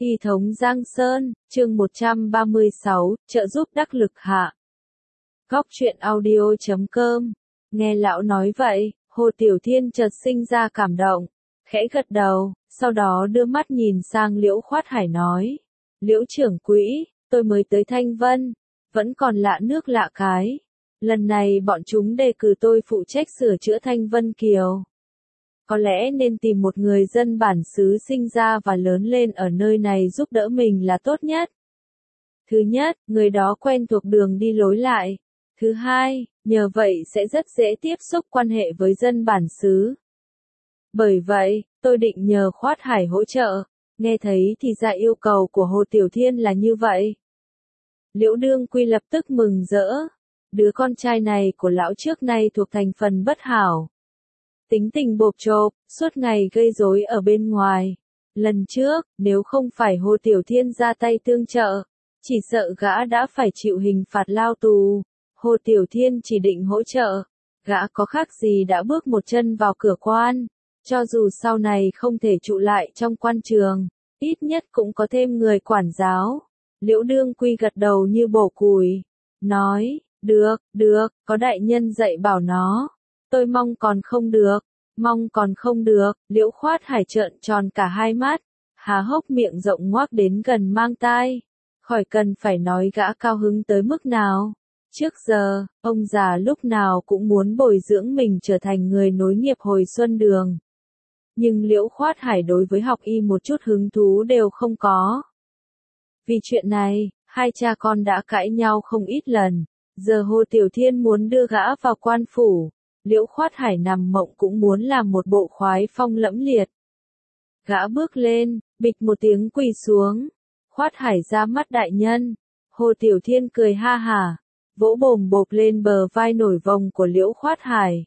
Y thống Giang Sơn, chương 136, trợ giúp đắc lực hạ. Góc truyện audio.com. Nghe lão nói vậy, Hồ Tiểu Thiên chợt sinh ra cảm động, khẽ gật đầu, sau đó đưa mắt nhìn sang Liễu Khoát Hải nói. Liễu trưởng quỹ, tôi mới tới Thanh Vân, vẫn còn lạ nước lạ cái. Lần này bọn chúng đề cử tôi phụ trách sửa chữa Thanh Vân Kiều. Có lẽ nên tìm một người dân bản xứ sinh ra và lớn lên ở nơi này giúp đỡ mình là tốt nhất. Thứ nhất, người đó quen thuộc đường đi lối lại. Thứ hai, nhờ vậy sẽ rất dễ tiếp xúc quan hệ với dân bản xứ. Bởi vậy, tôi định nhờ Khoát Hải hỗ trợ. Nghe thấy thì ra yêu cầu của Hồ Tiểu Thiên là như vậy. Liễu Đương Quy lập tức mừng rỡ. Đứa con trai này của lão trước nay thuộc thành phần bất hảo. Tính tình bộp chộp, suốt ngày gây rối ở bên ngoài. Lần trước, nếu không phải Hồ Tiểu Thiên ra tay tương trợ, chỉ sợ gã đã phải chịu hình phạt lao tù. Hồ Tiểu Thiên chỉ định hỗ trợ, gã có khác gì đã bước một chân vào cửa quan. Cho dù sau này không thể trụ lại trong quan trường, ít nhất cũng có thêm người quản giáo. Liễu Đương Quy gật đầu như bổ củi, nói, được, có đại nhân dạy bảo nó. Tôi mong còn không được, Liễu Khoát Hải trợn tròn cả hai mắt, há hốc miệng rộng ngoác đến gần mang tai. Khỏi cần phải nói gã cao hứng tới mức nào. Trước giờ, ông già lúc nào cũng muốn bồi dưỡng mình trở thành người nối nghiệp hồi xuân đường. Nhưng Liễu Khoát Hải đối với học y một chút hứng thú đều không có. Vì chuyện này, hai cha con đã cãi nhau không ít lần. Giờ Hồ Tiểu Thiên muốn đưa gã vào quan phủ. Liễu Khoát Hải nằm mộng cũng muốn làm một bộ khoái phong lẫm liệt. Gã bước lên, bịch một tiếng quỳ xuống. Khoát Hải ra mắt đại nhân. Hồ Tiểu Thiên cười ha hả, vỗ bồm bộp lên bờ vai nổi vòng của Liễu Khoát Hải.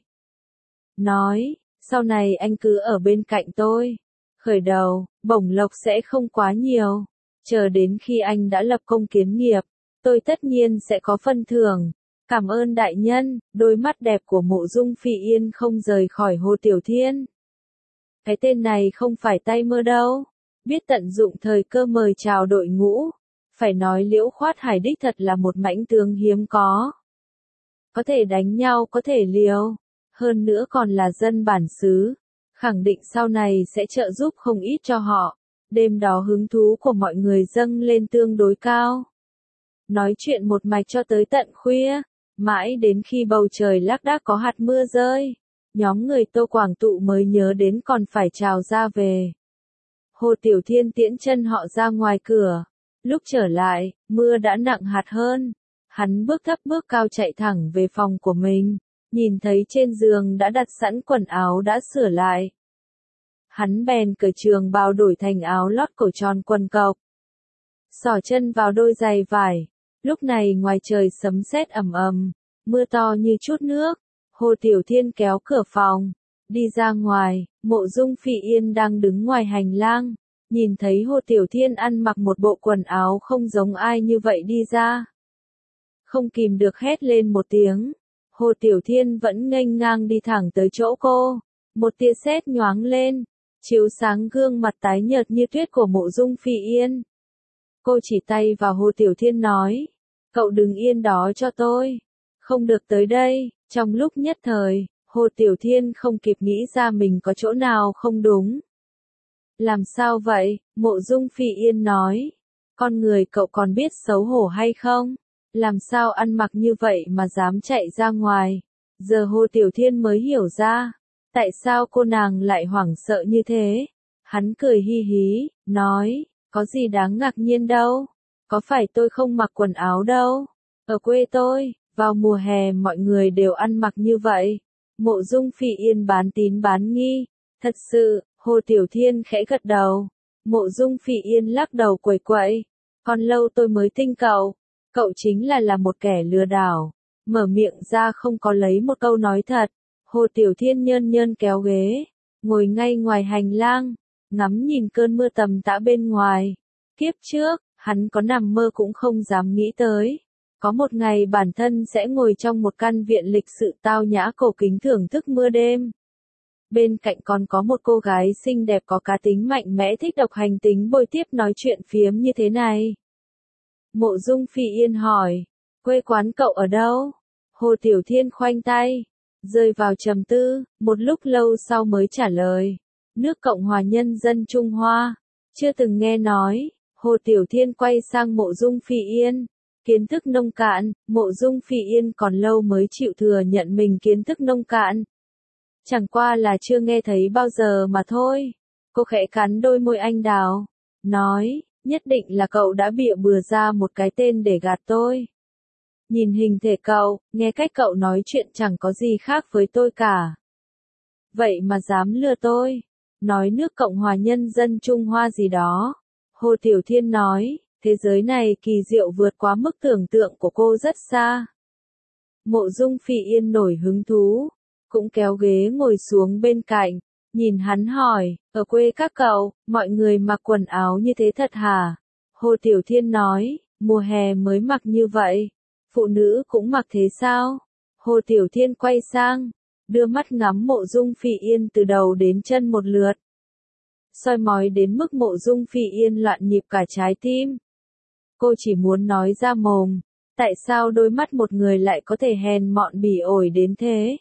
Nói, sau này anh cứ ở bên cạnh tôi. Khởi đầu, bổng lộc sẽ không quá nhiều. Chờ đến khi anh đã lập công kiến nghiệp, tôi tất nhiên sẽ có phân thưởng. Cảm ơn đại nhân, đôi mắt đẹp của Mộ Dung Phi Yên không rời khỏi Hồ Tiểu Thiên. Cái tên này không phải tay mơ đâu, biết tận dụng thời cơ mời chào đội ngũ. Phải nói Liễu Khoát Hải đích thật là một mãnh tướng hiếm có. Có thể đánh nhau, có thể liều, hơn nữa còn là dân bản xứ. Khẳng định sau này sẽ trợ giúp không ít cho họ. Đêm đó hứng thú của mọi người dâng lên tương đối cao. Nói chuyện một mạch cho tới tận khuya. Mãi đến khi bầu trời lác đác có hạt mưa rơi, nhóm người Tô Quảng Tụ mới nhớ đến còn phải chào ra về. Hồ Tiểu Thiên tiễn chân họ ra ngoài cửa. Lúc trở lại, mưa đã nặng hạt hơn. Hắn bước thấp bước cao chạy thẳng về phòng của mình, nhìn thấy trên giường đã đặt sẵn quần áo đã sửa lại. Hắn bèn cởi trường bào đổi thành áo lót cổ tròn quần cộc. Xỏ chân vào đôi giày vải. Lúc này ngoài trời sấm sét ầm ầm, mưa to như chút nước. Hồ Tiểu Thiên kéo cửa phòng, đi ra ngoài. Mộ Dung Phi Yên đang đứng ngoài hành lang, nhìn thấy Hồ Tiểu Thiên ăn mặc một bộ quần áo không giống ai như vậy đi ra. Không kìm được hét lên một tiếng. Hồ Tiểu Thiên vẫn nghênh ngang đi thẳng tới chỗ cô. Một tia sét nhoáng lên, chiếu sáng gương mặt tái nhợt như tuyết của Mộ Dung Phi Yên. Cô chỉ tay vào Hồ Tiểu Thiên nói, cậu đứng yên đó cho tôi, không được tới đây. Trong lúc nhất thời, Hồ Tiểu Thiên không kịp nghĩ ra mình có chỗ nào không đúng. Làm sao vậy? Mộ Dung Phi Yên nói, con người cậu còn biết xấu hổ hay không? Làm sao ăn mặc như vậy mà dám chạy ra ngoài? Giờ Hồ Tiểu Thiên mới hiểu ra, tại sao cô nàng lại hoảng sợ như thế. Hắn cười hi hí, nói, có gì đáng ngạc nhiên đâu, có phải tôi không mặc quần áo đâu. Ở quê tôi, vào mùa hè mọi người đều ăn mặc như vậy. Mộ Dung Phi Yên bán tín bán nghi, thật sự. Hồ Tiểu Thiên khẽ gật đầu. Mộ Dung Phi Yên lắc đầu quẩy quậy, còn lâu tôi mới tin cậu chính là một kẻ lừa đảo. Mở miệng ra không có lấy một câu nói thật. Hồ Tiểu Thiên nhơn nhơn kéo ghế, ngồi ngay ngoài hành lang, ngắm nhìn cơn mưa tầm tã bên ngoài. Kiếp trước, hắn có nằm mơ cũng không dám nghĩ tới. Có một ngày bản thân sẽ ngồi trong một căn viện lịch sự tao nhã cổ kính thưởng thức mưa đêm. bên cạnh còn có một cô gái xinh đẹp có cá tính mạnh mẽ thích độc hành tính bồi tiếp nói chuyện phiếm như thế này. Mộ Dung Phi Yên hỏi, quê quán cậu ở đâu? Hồ Tiểu Thiên khoanh tay, rơi vào trầm tư, một lúc lâu sau mới trả lời, nước Cộng hòa Nhân dân Trung Hoa, chưa từng nghe nói. Hồ Tiểu Thiên quay sang Mộ Dung Phi Yên, kiến thức nông cạn, Mộ Dung Phi Yên còn lâu mới chịu thừa nhận mình kiến thức nông cạn. Chẳng qua là chưa nghe thấy bao giờ mà thôi. Cô khẽ cắn đôi môi anh đào, nói, nhất định là cậu đã bịa bừa ra một cái tên để gạt tôi. Nhìn hình thể cậu, nghe cách cậu nói chuyện chẳng có gì khác với tôi cả. Vậy mà dám lừa tôi, nói nước Cộng hòa Nhân dân Trung Hoa gì đó. Hồ Tiểu Thiên nói, thế giới này kỳ diệu vượt quá mức tưởng tượng của cô rất xa. Mộ Dung Phi Yên nổi hứng thú, cũng kéo ghế ngồi xuống bên cạnh, nhìn hắn hỏi, ở quê các cậu, mọi người mặc quần áo như thế thật hả? Hồ Tiểu Thiên nói, mùa hè mới mặc như vậy, phụ nữ cũng mặc thế sao? Hồ Tiểu Thiên quay sang, đưa mắt ngắm Mộ Dung Phi Yên từ đầu đến chân một lượt. Soi mói đến mức Mộ Dung Phi Yên loạn nhịp cả trái tim. Cô chỉ muốn nói ra mồm, tại sao đôi mắt một người lại có thể hèn mọn bỉ ổi đến thế?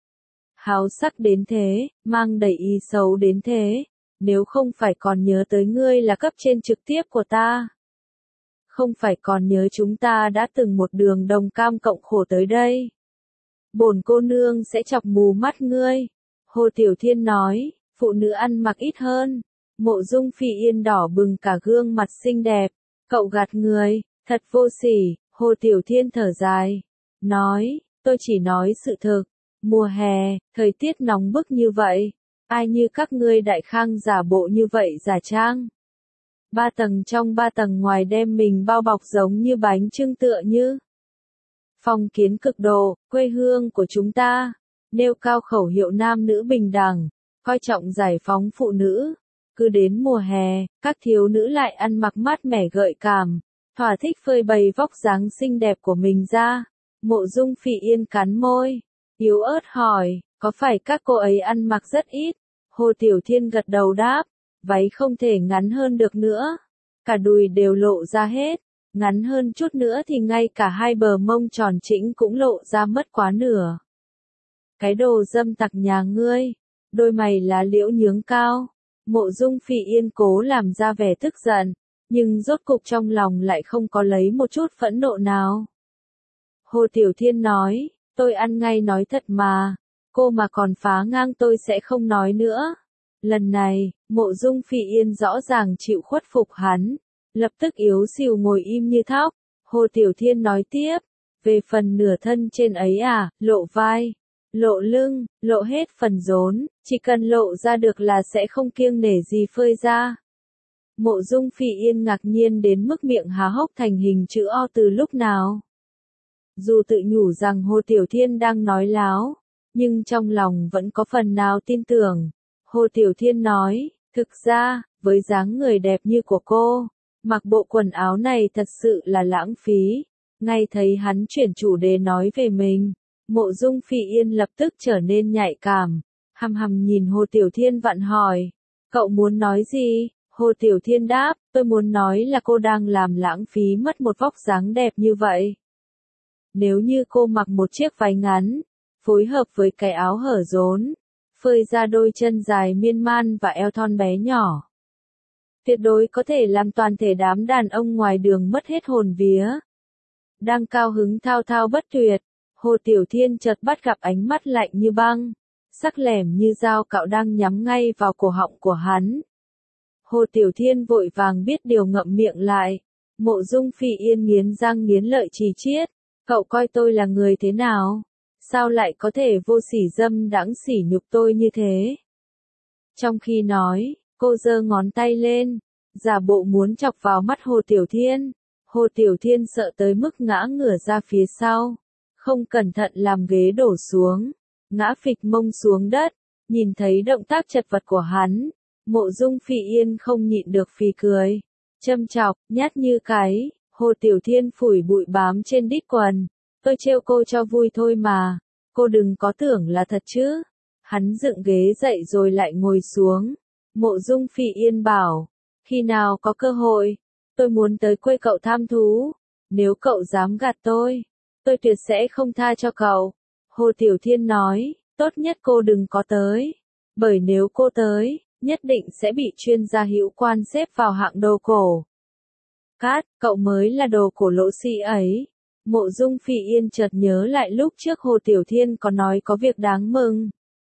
Háo sắc đến thế, mang đầy ý xấu đến thế, nếu không phải còn nhớ tới ngươi là cấp trên trực tiếp của ta. Không phải còn nhớ chúng ta đã từng một đường đồng cam cộng khổ tới đây. Bổn cô nương sẽ chọc mù mắt ngươi. Hồ Tiểu Thiên nói, phụ nữ ăn mặc ít hơn. Mộ Dung Phi Yên đỏ bừng cả gương mặt xinh đẹp. Cậu gạt người, thật vô sỉ. Hồ Tiểu Thiên thở dài, nói, tôi chỉ nói sự thực. Mùa hè, thời tiết nóng bức như vậy, ai như các ngươi đại khang giả bộ như vậy giả trang. 3 tầng trong 3 tầng ngoài đem mình bao bọc giống như bánh chưng tựa như. Phong kiến cực độ, quê hương của chúng ta, nêu cao khẩu hiệu nam nữ bình đẳng, coi trọng giải phóng phụ nữ. Cứ đến mùa hè, các thiếu nữ lại ăn mặc mát mẻ gợi cảm, thỏa thích phơi bày vóc dáng xinh đẹp của mình ra. Mộ Dung Phi Yên cắn môi, yếu ớt hỏi, có phải các cô ấy ăn mặc rất ít? Hồ Tiểu Thiên gật đầu đáp, váy không thể ngắn hơn được nữa. Cả đùi đều lộ ra hết, ngắn hơn chút nữa thì ngay cả hai bờ mông tròn trĩnh cũng lộ ra mất quá nửa. Cái đồ dâm tặc nhà ngươi, đôi mày lá liễu nhướng cao. Mộ Dung Phi Yên cố làm ra vẻ tức giận, nhưng rốt cục trong lòng lại không có lấy một chút phẫn nộ nào. Hồ Tiểu Thiên nói, tôi ăn ngay nói thật mà, cô mà còn phá ngang tôi sẽ không nói nữa. Lần này, Mộ Dung Phi Yên rõ ràng chịu khuất phục hắn, lập tức yếu xìu ngồi im như thóc. Hồ Tiểu Thiên nói tiếp, về phần nửa thân trên ấy à, lộ vai, lộ lưng, lộ hết phần rốn, chỉ cần lộ ra được là sẽ không kiêng nể gì phơi ra. Mộ Dung Phi Yên ngạc nhiên đến mức miệng há hốc thành hình chữ O từ lúc nào. Dù tự nhủ rằng Hồ Tiểu Thiên đang nói láo, nhưng trong lòng vẫn có phần nào tin tưởng. Hồ Tiểu Thiên nói, thực ra, với dáng người đẹp như của cô, mặc bộ quần áo này thật sự là lãng phí. Ngay thấy hắn chuyển chủ đề nói về mình, Mộ Dung Phi Yên lập tức trở nên nhạy cảm, hằm hằm nhìn Hồ Tiểu Thiên vặn hỏi, cậu muốn nói gì? Hồ Tiểu Thiên đáp, tôi muốn nói là cô đang làm lãng phí mất một vóc dáng đẹp như vậy. Nếu như cô mặc một chiếc váy ngắn, phối hợp với cái áo hở rốn, phơi ra đôi chân dài miên man và eo thon bé nhỏ, tuyệt đối có thể làm toàn thể đám đàn ông ngoài đường mất hết hồn vía. Đang cao hứng thao thao bất tuyệt, Hồ Tiểu Thiên chợt bắt gặp ánh mắt lạnh như băng, sắc lẻm như dao cạo đang nhắm ngay vào cổ họng của hắn. Hồ Tiểu Thiên vội vàng biết điều ngậm miệng lại. Mộ Dung Phi Yên nghiến răng nghiến lợi chì chiết, cậu coi tôi là người thế nào? Sao lại có thể vô sỉ dâm đãng sỉ nhục tôi như thế? Trong khi nói, cô giơ ngón tay lên, giả bộ muốn chọc vào mắt Hồ Tiểu Thiên. Hồ Tiểu Thiên sợ tới mức ngã ngửa ra phía sau, không cẩn thận làm ghế đổ xuống, ngã phịch mông xuống đất. Nhìn thấy động tác chật vật của hắn, Mộ Dung Phi Yên không nhịn được phì cười, châm chọc, nhát như cái. Hồ Tiểu Thiên phủi bụi bám trên đít quần, tôi trêu cô cho vui thôi mà, cô đừng có tưởng là thật chứ. Hắn dựng ghế dậy rồi lại ngồi xuống. Mộ Dung Phi Yên bảo, khi nào có cơ hội, tôi muốn tới quê cậu tham thú. Nếu cậu dám gạt tôi tuyệt sẽ không tha cho cậu. Hồ Tiểu Thiên nói, tốt nhất cô đừng có tới. Bởi nếu cô tới, nhất định sẽ bị chuyên gia hữu quan xếp vào hạng đồ cổ. Cát, cậu mới là đồ cổ lỗ sĩ ấy. Mộ Dung Phi Yên chợt nhớ lại lúc trước Hồ Tiểu Thiên có nói có việc đáng mừng.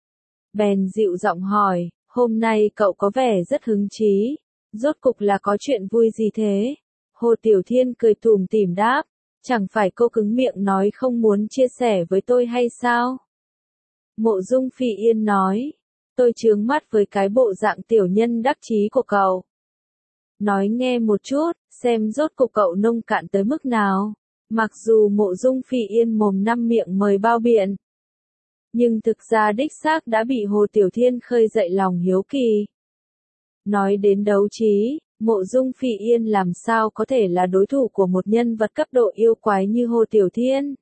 Bèn dịu giọng hỏi, hôm nay cậu có vẻ rất hứng chí. Rốt cục là có chuyện vui gì thế? Hồ Tiểu Thiên cười tủm tỉm đáp, chẳng phải cô cứng miệng nói không muốn chia sẻ với tôi hay sao? Mộ Dung Phi Yên nói, tôi chướng mắt với cái bộ dạng tiểu nhân đắc chí của cậu. Nói nghe một chút, xem rốt cục cậu nông cạn tới mức nào. Mặc dù Mộ Dung Phi Yên mồm năm miệng mời bao biện, nhưng thực ra đích xác đã bị Hồ Tiểu Thiên khơi dậy lòng hiếu kỳ. Nói đến đấu trí, Mộ Dung Phi Yên làm sao có thể là đối thủ của một nhân vật cấp độ yêu quái như Hồ Tiểu Thiên.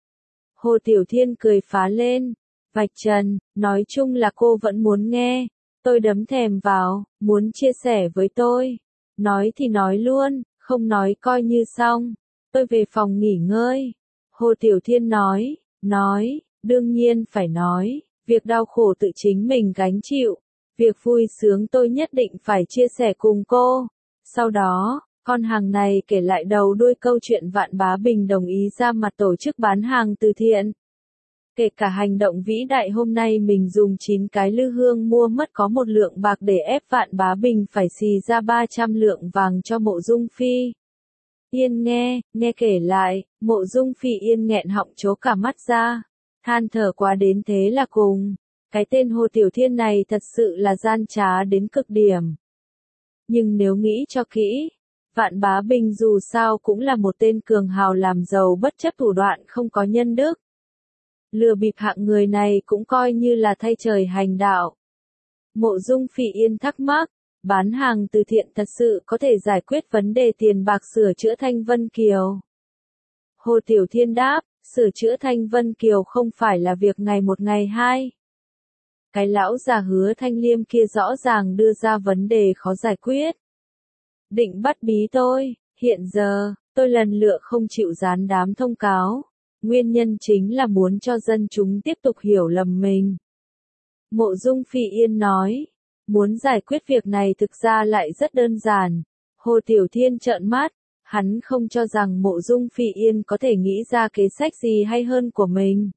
Hồ Tiểu Thiên cười phá lên, vạch trần, nói chung là cô vẫn muốn nghe. Tôi đấm thèm vào, muốn chia sẻ với tôi. Nói thì nói luôn, không nói coi như xong. Tôi về phòng nghỉ ngơi. Hồ Tiểu Thiên nói, đương nhiên phải nói, việc đau khổ tự chính mình gánh chịu. Việc vui sướng tôi nhất định phải chia sẻ cùng cô. Sau đó, con hàng này kể lại đầu đuôi câu chuyện Vạn Bá Bình đồng ý ra mặt tổ chức bán hàng từ thiện. Kể cả hành động vĩ đại hôm nay mình dùng 9 cái lư hương mua mất có một lượng bạc để ép Vạn Bá Bình phải xì ra 300 lượng vàng cho Mộ Dung Phi Yên nghe kể lại, Mộ Dung Phi Yên nghẹn họng trố cả mắt ra, than thở quá đến thế là cùng. Cái tên Hồ Tiểu Thiên này thật sự là gian trá đến cực điểm. Nhưng nếu nghĩ cho kỹ, Vạn Bá Bình dù sao cũng là một tên cường hào làm giàu bất chấp thủ đoạn không có nhân đức. Lừa bịp hạng người này cũng coi như là thay trời hành đạo. Mộ Dung Phi Yên thắc mắc, bán hàng từ thiện thật sự có thể giải quyết vấn đề tiền bạc sửa chữa Thanh Vân Kiều. Hồ Tiểu Thiên đáp, sửa chữa Thanh Vân Kiều không phải là việc ngày một ngày hai. Cái lão già Hứa Thanh Liêm kia rõ ràng đưa ra vấn đề khó giải quyết. Định bắt bí tôi, hiện giờ, tôi lần lựa không chịu dán đám thông cáo. Nguyên nhân chính là muốn cho dân chúng tiếp tục hiểu lầm mình. Mộ Dung Phi Yên nói, muốn giải quyết việc này thực ra lại rất đơn giản. Hồ Tiểu Thiên trợn mắt, hắn không cho rằng Mộ Dung Phi Yên có thể nghĩ ra kế sách gì hay hơn của mình.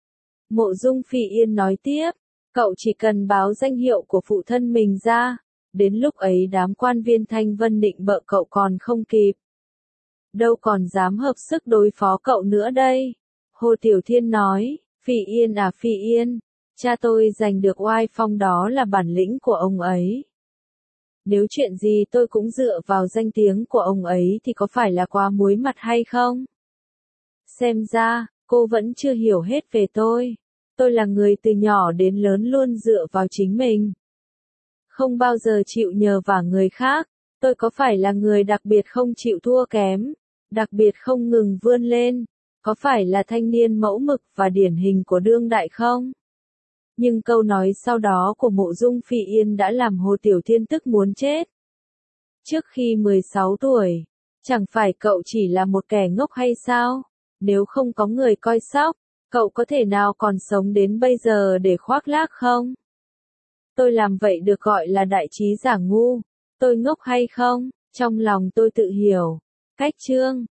Mộ Dung Phi Yên nói tiếp, cậu chỉ cần báo danh hiệu của phụ thân mình ra, đến lúc ấy đám quan viên Thanh Vân định bợ cậu còn không kịp. Đâu còn dám hợp sức đối phó cậu nữa đây. Hồ Tiểu Thiên nói, Phi Yên à Phi Yên, cha tôi giành được oai phong đó là bản lĩnh của ông ấy. Nếu chuyện gì tôi cũng dựa vào danh tiếng của ông ấy thì có phải là quá muối mặt hay không? Xem ra, cô vẫn chưa hiểu hết về tôi. Tôi là người từ nhỏ đến lớn luôn dựa vào chính mình. Không bao giờ chịu nhờ vả người khác. Tôi có phải là người đặc biệt không chịu thua kém, đặc biệt không ngừng vươn lên? Có phải là thanh niên mẫu mực và điển hình của đương đại không? Nhưng câu nói sau đó của Mộ Dung Phi Yên đã làm Hồ Tiểu Thiên tức muốn chết. Trước khi 16 tuổi, chẳng phải cậu chỉ là một kẻ ngốc hay sao? Nếu không có người coi sóc, cậu có thể nào còn sống đến bây giờ để khoác lác không? Tôi làm vậy được gọi là đại trí giả ngu. Tôi ngốc hay không? Trong lòng tôi tự hiểu. Cách chương